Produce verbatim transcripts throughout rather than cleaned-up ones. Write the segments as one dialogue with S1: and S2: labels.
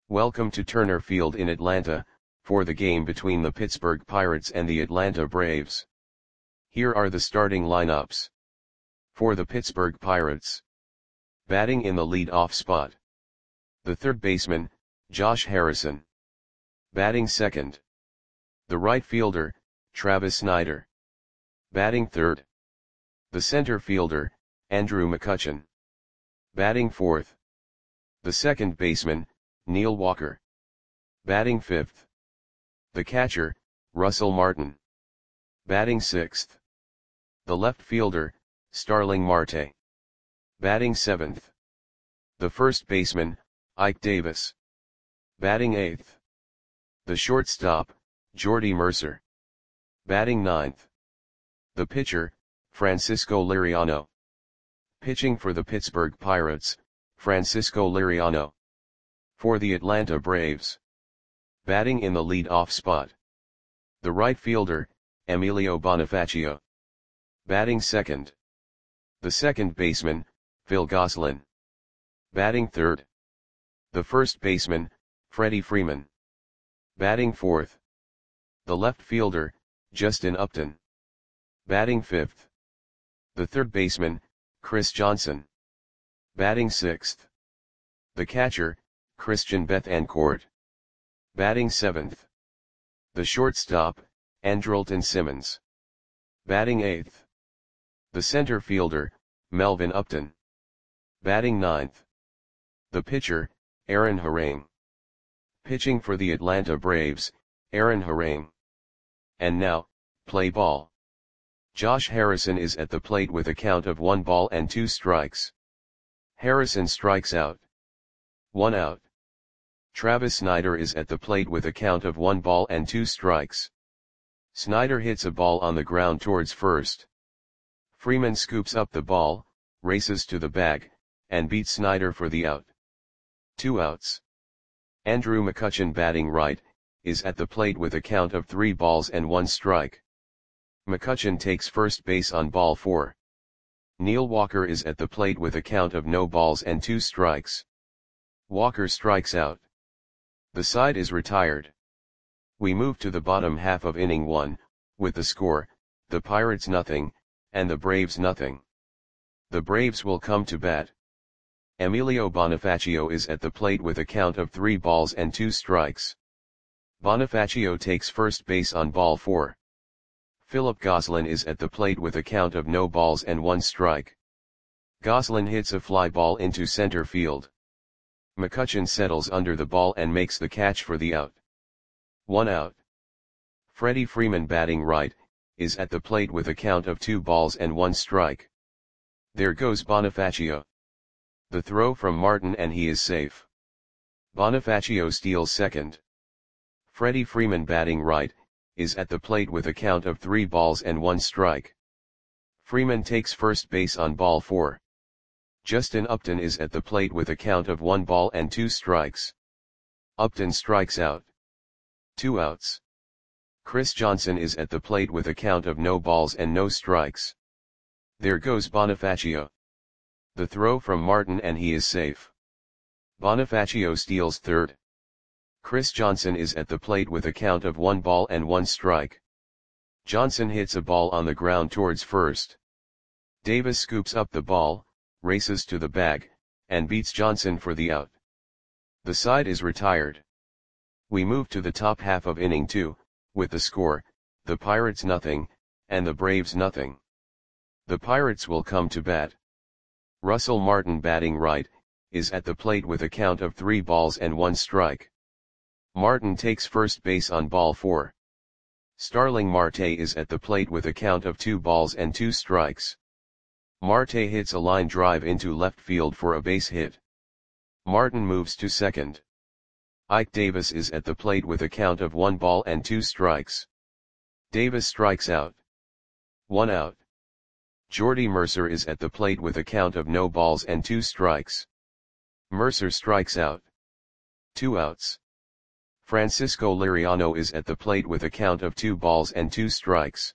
S1: Welcome to Turner Field in Atlanta, for the game between the Pittsburgh Pirates and the Atlanta Braves. Here are the starting lineups. For the Pittsburgh Pirates. Batting in the lead-off spot. The third baseman, Josh Harrison. Batting second. The right fielder, Travis Snider. Batting third. The center fielder, Andrew McCutchen. Batting fourth. The second baseman, Neil Walker. Batting fifth. The catcher, Russell Martin. Batting sixth. The left fielder, Starling Marte. Batting seventh. The first baseman, Ike Davis. Batting eighth. The shortstop, Jordy Mercer. Batting ninth. The pitcher, Francisco Liriano. Pitching for the Pittsburgh Pirates, Francisco Liriano. For the Atlanta Braves. Batting in the lead-off spot. The right fielder, Emilio Bonifacio. Batting second. The second baseman, Phil Gosselin. Batting third. The first baseman, Freddie Freeman. Batting fourth. The left fielder, Justin Upton. Batting fifth. The third baseman, Chris Johnson. Batting sixth. The catcher, Christian Bethancourt. Batting seventh. The shortstop, Andrelton Simmons. Batting eighth. The center fielder, Melvin Upton. Batting ninth. The pitcher, Aaron Harang. Pitching for the Atlanta Braves, Aaron Harang. And now, play ball. Josh Harrison is at the plate with a count of one ball and two strikes. Harrison strikes out. One out. Travis Snider is at the plate with a count of one ball and two strikes. Snider hits a ball on the ground towards first. Freeman scoops up the ball, races to the bag, and beats Snider for the out. Two outs. Andrew McCutchen, batting right, is at the plate with a count of three balls and one strike. McCutchen takes first base on ball four. Neil Walker is at the plate with a count of no balls and two strikes. Walker strikes out. The side is retired. We move to the bottom half of inning one, with the score, the Pirates nothing, and the Braves nothing. The Braves will come to bat. Emilio Bonifacio is at the plate with a count of three balls and two strikes. Bonifacio takes first base on ball four. Philip Gosselin is at the plate with a count of no balls and one strike. Gosselin hits a fly ball into center field. McCutchen settles under the ball and makes the catch for the out. One out. Freddie Freeman, batting right, is at the plate with a count of two balls and one strike. There goes Bonifacio. The throw from Martin and he is safe. Bonifacio steals second. Freddie Freeman, batting right, is at the plate with a count of three balls and one strike. Freeman takes first base on ball four. Justin Upton is at the plate with a count of one ball and two strikes. Upton strikes out. Two outs. Chris Johnson is at the plate with a count of no balls and no strikes. There goes Bonifacio. The throw from Martin and he is safe. Bonifacio steals third. Chris Johnson is at the plate with a count of one ball and one strike. Johnson hits a ball on the ground towards first. Davis scoops up the ball, races to the bag, and beats Johnson for the out. The side is retired. We move to the top half of inning two, with the score, the Pirates nothing, and the Braves nothing. The Pirates will come to bat. Russell Martin, batting right, is at the plate with a count of three balls and one strike. Martin takes first base on ball four. Starling Marte is at the plate with a count of two balls and two strikes. Marte hits a line drive into left field for a base hit. Martin moves to second. Ike Davis is at the plate with a count of one ball and two strikes. Davis strikes out. One out. Jordy Mercer is at the plate with a count of no balls and two strikes. Mercer strikes out. Two outs. Francisco Liriano is at the plate with a count of two balls and two strikes.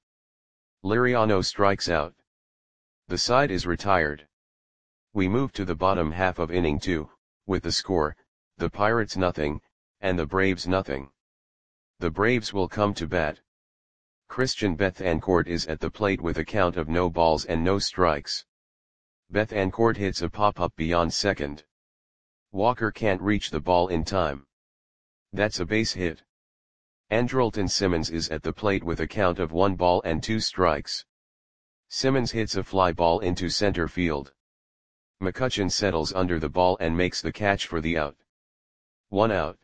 S1: Liriano strikes out. The side is retired. We move to the bottom half of inning two, with the score, the Pirates nothing, and the Braves nothing. The Braves will come to bat. Christian Bethancourt is at the plate with a count of no balls and no strikes. Bethancourt hits a pop-up beyond second. Walker can't reach the ball in time. That's a base hit. Andrelton Simmons is at the plate with a count of one ball and two strikes. Simmons hits a fly ball into center field. McCutchen settles under the ball and makes the catch for the out. One out.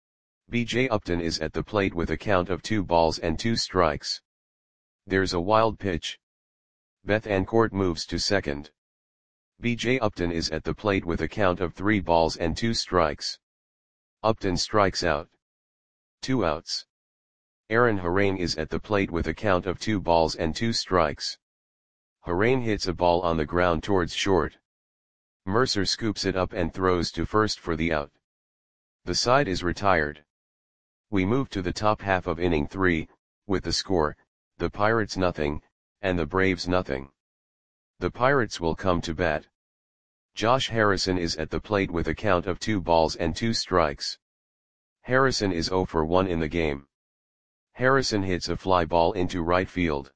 S1: B J Upton is at the plate with a count of two balls and two strikes. There's a wild pitch. Bethancourt moves to second. B J Upton is at the plate with a count of three balls and two strikes. Upton strikes out. Two outs. Aaron Harane is at the plate with a count of two balls and two strikes. Harane hits a ball on the ground towards short. Mercer scoops it up and throws to first for the out. The side is retired. We move to the top half of inning three, with the score, the Pirates nothing, and the Braves nothing. The Pirates will come to bat. Josh Harrison is at the plate with a count of two balls and two strikes. Harrison is oh for one in the game. Harrison hits a fly ball into right field.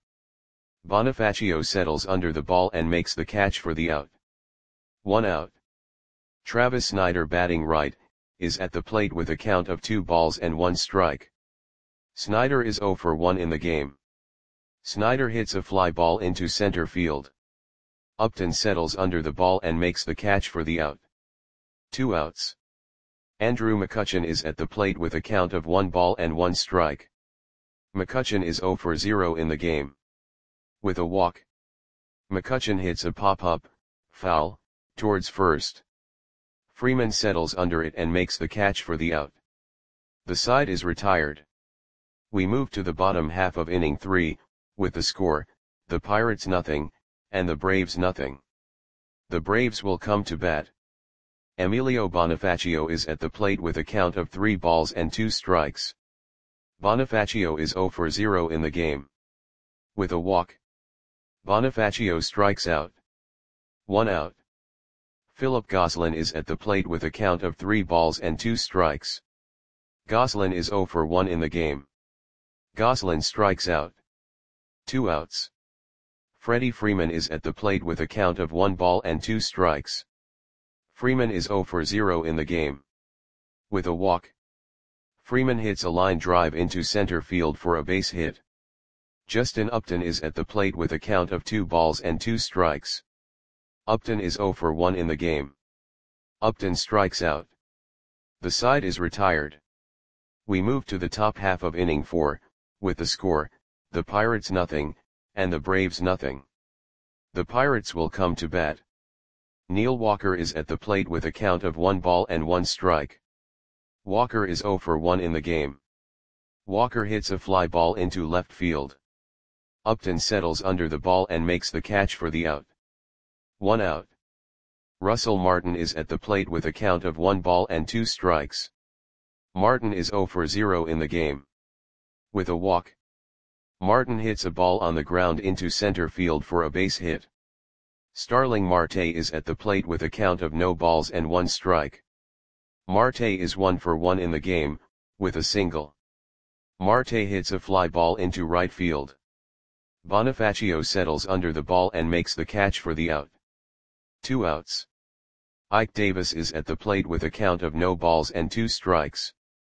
S1: Bonifacio settles under the ball and makes the catch for the out. One out. Travis Snider, batting right, is at the plate with a count of two balls and one strike. Snider is oh for one in the game. Snider hits a fly ball into center field. Upton settles under the ball and makes the catch for the out. Two outs. Andrew McCutchen is at the plate with a count of one ball and one strike. McCutchen is oh for zero in the game. With a walk. McCutchen hits a pop-up, foul, towards first. Freeman settles under it and makes the catch for the out. The side is retired. We move to the bottom half of inning three, with the score, the Pirates nothing, and the Braves nothing. The Braves will come to bat. Emilio Bonifacio is at the plate with a count of three balls and two strikes. Bonifacio is oh for zero in the game. With a walk. Bonifacio strikes out. One out. Philip Gosselin is at the plate with a count of three balls and two strikes. Gosselin is oh for one in the game. Gosselin strikes out. Two outs. Freddie Freeman is at the plate with a count of one ball and two strikes. Freeman is oh for zero in the game. With a walk. Freeman hits a line drive into center field for a base hit. Justin Upton is at the plate with a count of two balls and two strikes. Upton is oh for one in the game. Upton strikes out. The side is retired. We move to the top half of inning four, with the score, the Pirates nothing, and the Braves nothing. The Pirates will come to bat. Neil Walker is at the plate with a count of one ball and one strike. Walker is oh for one in the game. Walker hits a fly ball into left field. Upton settles under the ball and makes the catch for the out. One out. Russell Martin is at the plate with a count of one ball and two strikes. Martin is oh for zero in the game. With a walk. Martin hits a ball on the ground into center field for a base hit. Starling Marte is at the plate with a count of no balls and one strike. Marte is one for one in the game, with a single. Marte hits a fly ball into right field. Bonifacio settles under the ball and makes the catch for the out. Two outs. Ike Davis is at the plate with a count of no balls and two strikes.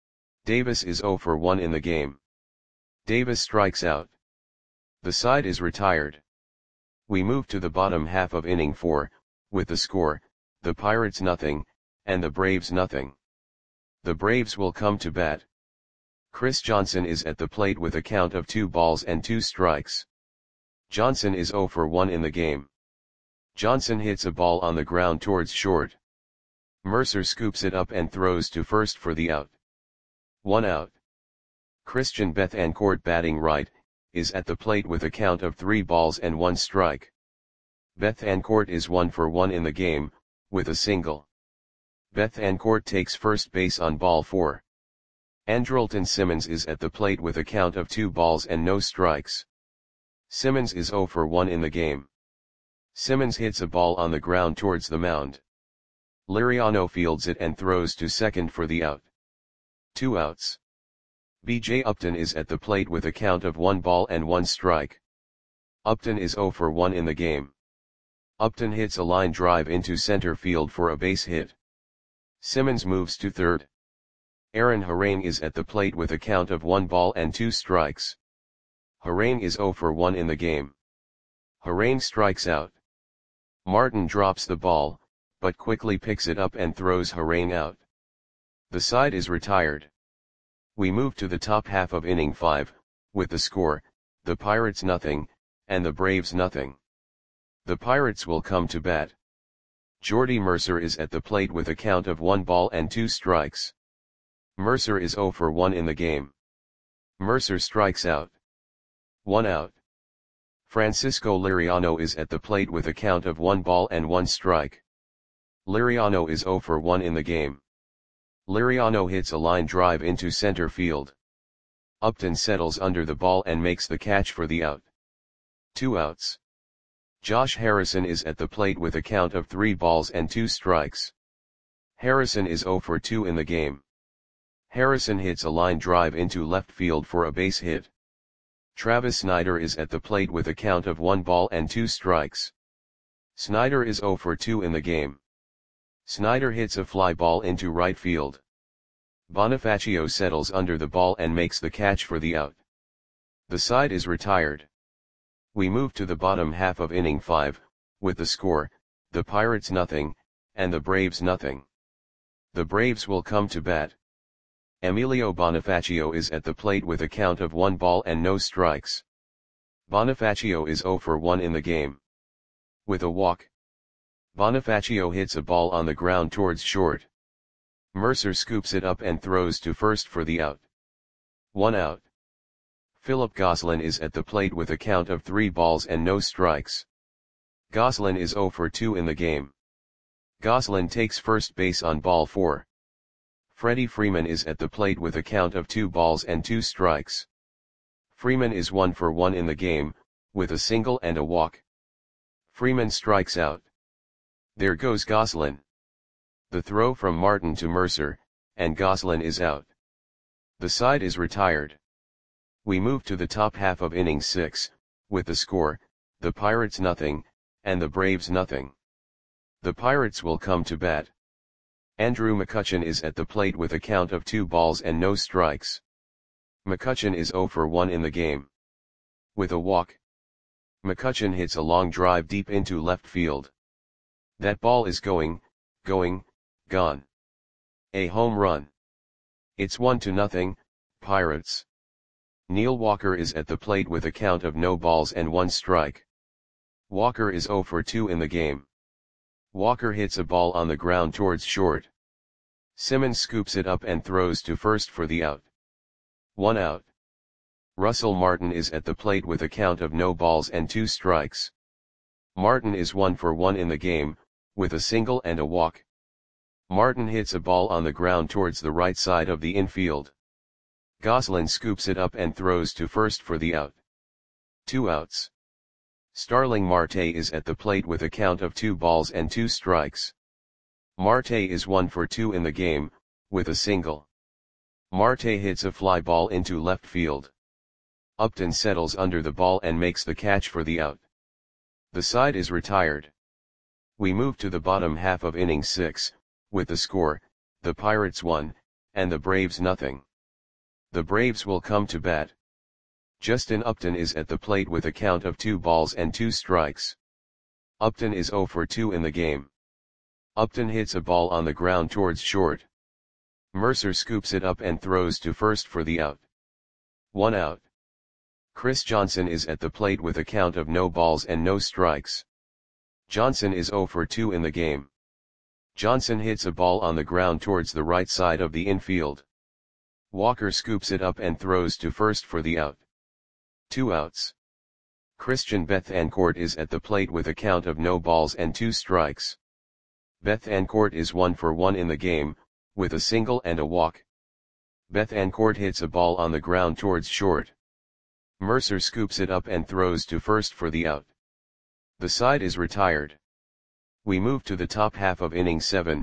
S1: Davis is oh for one in the game. Davis strikes out. The side is retired. We move to the bottom half of inning four, with the score, the Pirates nothing, and the Braves nothing. The Braves will come to bat. Chris Johnson is at the plate with a count of two balls and two strikes. Johnson is oh for one in the game. Johnson hits a ball on the ground towards short. Mercer scoops it up and throws to first for the out. One out. Christian Bethancourt, batting right, is at the plate with a count of three balls and one strike. Bethancourt is one for one in the game, with a single. Bethancourt takes first base on ball four. Andrelton Simmons is at the plate with a count of two balls and no strikes. Simmons is oh for one in the game. Simmons hits a ball on the ground towards the mound. Liriano fields it and throws to second for the out. Two outs. B J Upton is at the plate with a count of one ball and one strike. Upton is zero for one in the game. Upton hits a line drive into center field for a base hit. Simmons moves to third. Aaron Harang is at the plate with a count of one ball and two strikes. Harang is zero for one in the game. Harang strikes out. Martin drops the ball, but quickly picks it up and throws Harang out. The side is retired. We move to the top half of inning five, with the score, the Pirates nothing, and the Braves nothing. The Pirates will come to bat. Jordy Mercer is at the plate with a count of one ball and two strikes. Mercer is zero for one in the game. Mercer strikes out. One out. Francisco Liriano is at the plate with a count of one ball and one strike. Liriano is zero for one in the game. Liriano hits a line drive into center field. Upton settles under the ball and makes the catch for the out. Two outs. Josh Harrison is at the plate with a count of three balls and two strikes. Harrison is zero for two in the game. Harrison hits a line drive into left field for a base hit. Travis Snider is at the plate with a count of one ball and two strikes. Snider is zero for two in the game. Snider hits a fly ball into right field. Bonifacio settles under the ball and makes the catch for the out. The side is retired. We move to the bottom half of inning five, with the score, the Pirates nothing, and the Braves nothing. The Braves will come to bat. Emilio Bonifacio is at the plate with a count of one ball and no strikes. Bonifacio is zero for one in the game. With a walk, Bonifacio hits a ball on the ground towards short. Mercer scoops it up and throws to first for the out. One out. Philip Gosselin is at the plate with a count of three balls and no strikes. Gosselin is zero for two in the game. Gosselin takes first base on ball four. Freddie Freeman is at the plate with a count of two balls and two strikes. Freeman is one for one in the game, with a single and a walk. Freeman strikes out. There goes Gosselin. The throw from Martin to Mercer, and Gosselin is out. The side is retired. We move to the top half of inning six, with the score, the Pirates nothing, and the Braves nothing. The Pirates will come to bat. Andrew McCutchen is at the plate with a count of two balls and no strikes. McCutchen is zero for one in the game. With a walk, McCutchen hits a long drive deep into left field. That ball is going, going, gone. A home run. It's one to nothing, Pirates. Neil Walker is at the plate with a count of no balls and one strike. Walker is zero for two in the game. Walker hits a ball on the ground towards short. Simmons scoops it up and throws to first for the out. One out. Russell Martin is at the plate with a count of no balls and two strikes. Martin is one for one in the game, with a single and a walk. Martin hits a ball on the ground towards the right side of the infield. Gosselin scoops it up and throws to first for the out. Two outs. Starling Marte is at the plate with a count of two balls and two strikes. Marte is one for two in the game, with a single. Marte hits a fly ball into left field. Upton settles under the ball and makes the catch for the out. The side is retired. We move to the bottom half of inning six, with the score, the Pirates one, and the Braves nothing. The Braves will come to bat. Justin Upton is at the plate with a count of two balls and two strikes. Upton is zero for two in the game. Upton hits a ball on the ground towards short. Mercer scoops it up and throws to first for the out. One out. Chris Johnson is at the plate with a count of no balls and no strikes. Johnson is zero for two in the game. Johnson hits a ball on the ground towards the right side of the infield. Walker scoops it up and throws to first for the out. Two outs. Christian Bethancourt is at the plate with a count of no balls and two strikes. Bethancourt is one for one in the game, with a single and a walk. Bethancourt hits a ball on the ground towards short. Mercer scoops it up and throws to first for the out. The side is retired. We move to the top half of inning seven,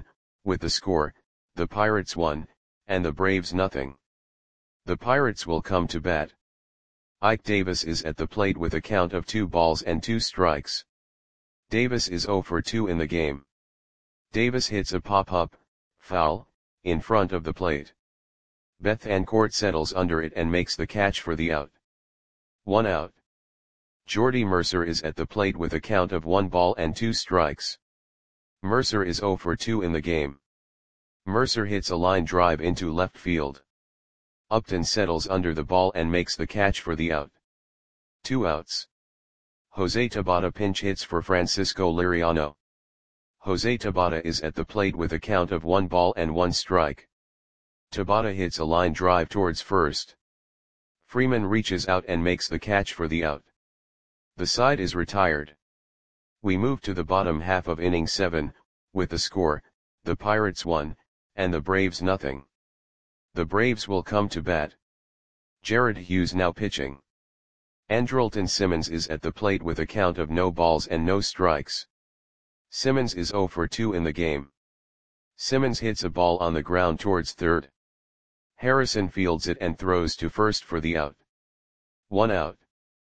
S1: With the score, the Pirates one, and the Braves nothing. The Pirates will come to bat. Ike Davis is at the plate with a count of two balls and two strikes. Davis is oh for two in the game. Davis hits a pop-up, foul, in front of the plate. Bethancourt settles under it and makes the catch for the out. One out. Jordy Mercer is at the plate with a count of one ball and two strikes. Mercer is oh for two in the game. Mercer hits a line drive into left field. Upton settles under the ball and makes the catch for the out. Two outs. Jose Tabata pinch hits for Francisco Liriano. Jose Tabata is at the plate with a count of one ball and one strike. Tabata hits a line drive towards first. Freeman reaches out and makes the catch for the out. The side is retired. We move to the bottom half of inning seven, with the score, the Pirates one, and the Braves nothing. The Braves will come to bat. Jared Hughes now pitching. Andrelton Simmons is at the plate with a count of no balls and no strikes. Simmons is oh for two in the game. Simmons hits a ball on the ground towards third. Harrison fields it and throws to first for the out. One out.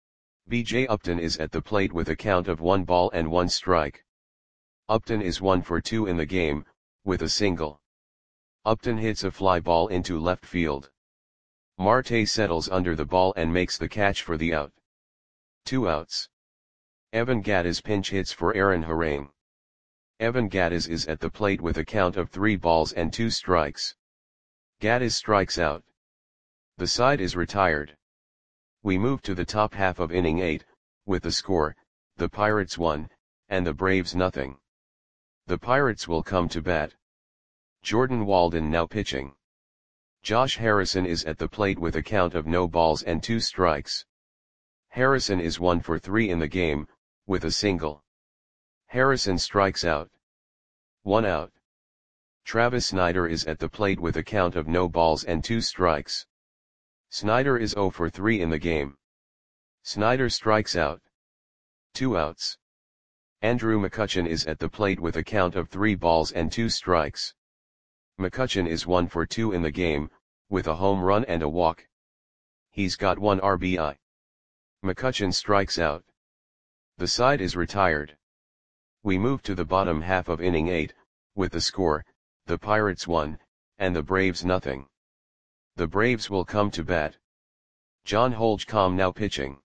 S1: B J Upton is at the plate with a count of one ball and one strike. Upton is one for two in the game, with a single. Upton hits a fly ball into left field. Marte settles under the ball and makes the catch for the out. Two outs. Evan Gattis pinch hits for Aaron Harang. Evan Gattis is at the plate with a count of three balls and two strikes. Gattis strikes out. The side is retired. We move to the top half of inning eight, with the score, the Pirates one, and the Braves nothing. The Pirates will come to bat. Jordan Walden now pitching. Josh Harrison is at the plate with a count of no balls and two strikes. Harrison is one for three in the game, with a single. Harrison strikes out. One out. Travis Snyder is at the plate with a count of no balls and two strikes. Snyder is oh for three in the game. Snyder strikes out. Two outs. Andrew McCutchen is at the plate with a count of three balls and two strikes. McCutchen is one for two in the game, with a home run and a walk. He's got one R B I. McCutchen strikes out. The side is retired. We move to the bottom half of inning eight, with the score, the Pirates one, and the Braves nothing. The Braves will come to bat. John Holcomb now pitching.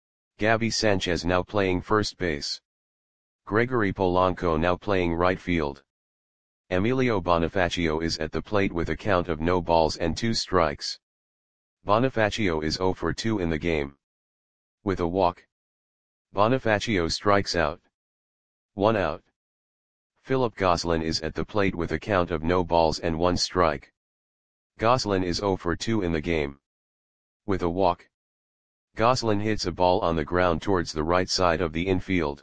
S1: Gabby Sanchez now playing first base. Gregory Polanco now playing right field. Emilio Bonifacio is at the plate with a count of no balls and two strikes. Bonifacio is oh for two in the game. With a walk. Bonifacio strikes out. One out. Philip Gosselin is at the plate with a count of no balls and one strike. Gosselin is oh for two in the game. With a walk. Gosselin hits a ball on the ground towards the right side of the infield.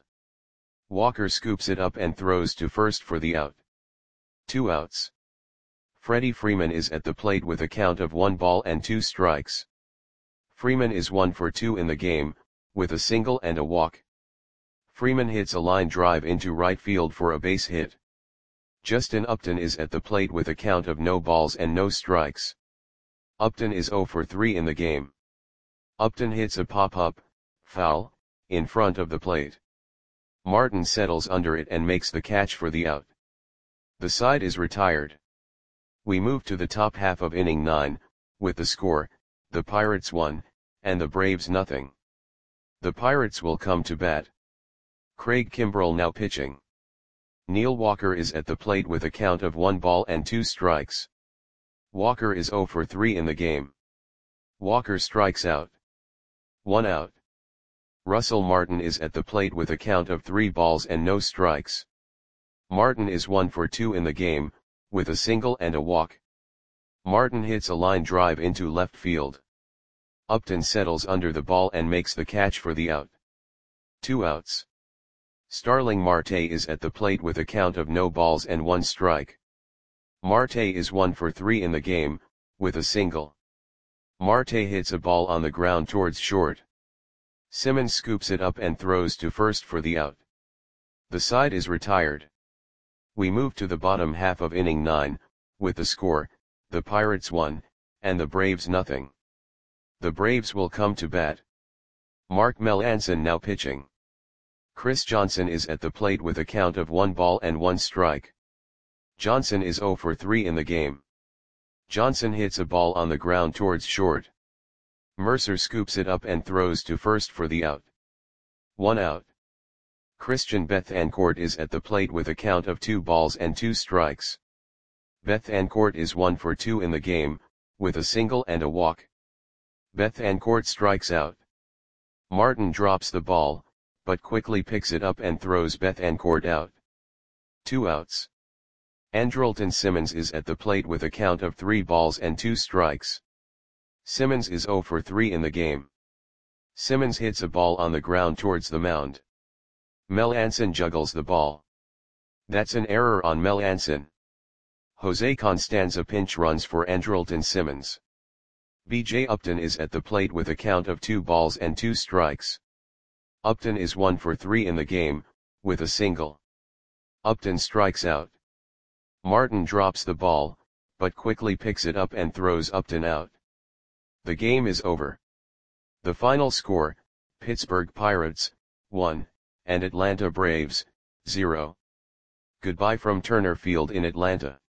S1: Walker scoops it up and throws to first for the out. Two outs. Freddie Freeman is at the plate with a count of one ball and two strikes. Freeman is one for two in the game, with a single and a walk. Freeman hits a line drive into right field for a base hit. Justin Upton is at the plate with a count of no balls and no strikes. Upton is oh for three in the game. Upton hits a pop-up, foul, in front of the plate. Martin settles under it and makes the catch for the out. The side is retired. We move to the top half of inning nine, with the score, the Pirates one, and the Braves nothing. The Pirates will come to bat. Craig Kimbrell now pitching. Neil Walker is at the plate with a count of one ball and two strikes. Walker is oh for three in the game. Walker strikes out. One out. Russell Martin is at the plate with a count of three balls and no strikes. Martin is one for two in the game, with a single and a walk. Martin hits a line drive into left field. Upton settles under the ball and makes the catch for the out. Two outs. Starling Marte is at the plate with a count of no balls and one strike. Marte is one for three in the game, with a single. Marte hits a ball on the ground towards short. Simmons scoops it up and throws to first for the out. The side is retired. We move to the bottom half of inning nine, with the score, the Pirates one, and the Braves nothing. The Braves will come to bat. Mark Melancon now pitching. Chris Johnson is at the plate with a count of one ball and one strike. Johnson is zero for three in the game. Johnson hits a ball on the ground towards short. Mercer scoops it up and throws to first for the out. One out. Christian Bethancourt is at the plate with a count of two balls and two strikes. Bethancourt is one for two in the game, with a single and a walk. Bethancourt strikes out. Martin drops the ball, but quickly picks it up and throws Bethancourt out. Two outs. Andrelton Simmons is at the plate with a count of three balls and two strikes. Simmons is zero for three in the game. Simmons hits a ball on the ground towards the mound. Melancon juggles the ball. That's an error on Melancon. Jose Constanza pinch runs for Andrelton Simmons. B J Upton is at the plate with a count of two balls and two strikes. Upton is one for three in the game, with a single. Upton strikes out. Martin drops the ball, but quickly picks it up and throws Upton out. The game is over. The final score, Pittsburgh Pirates, one, and Atlanta Braves, zero. Goodbye from Turner Field in Atlanta.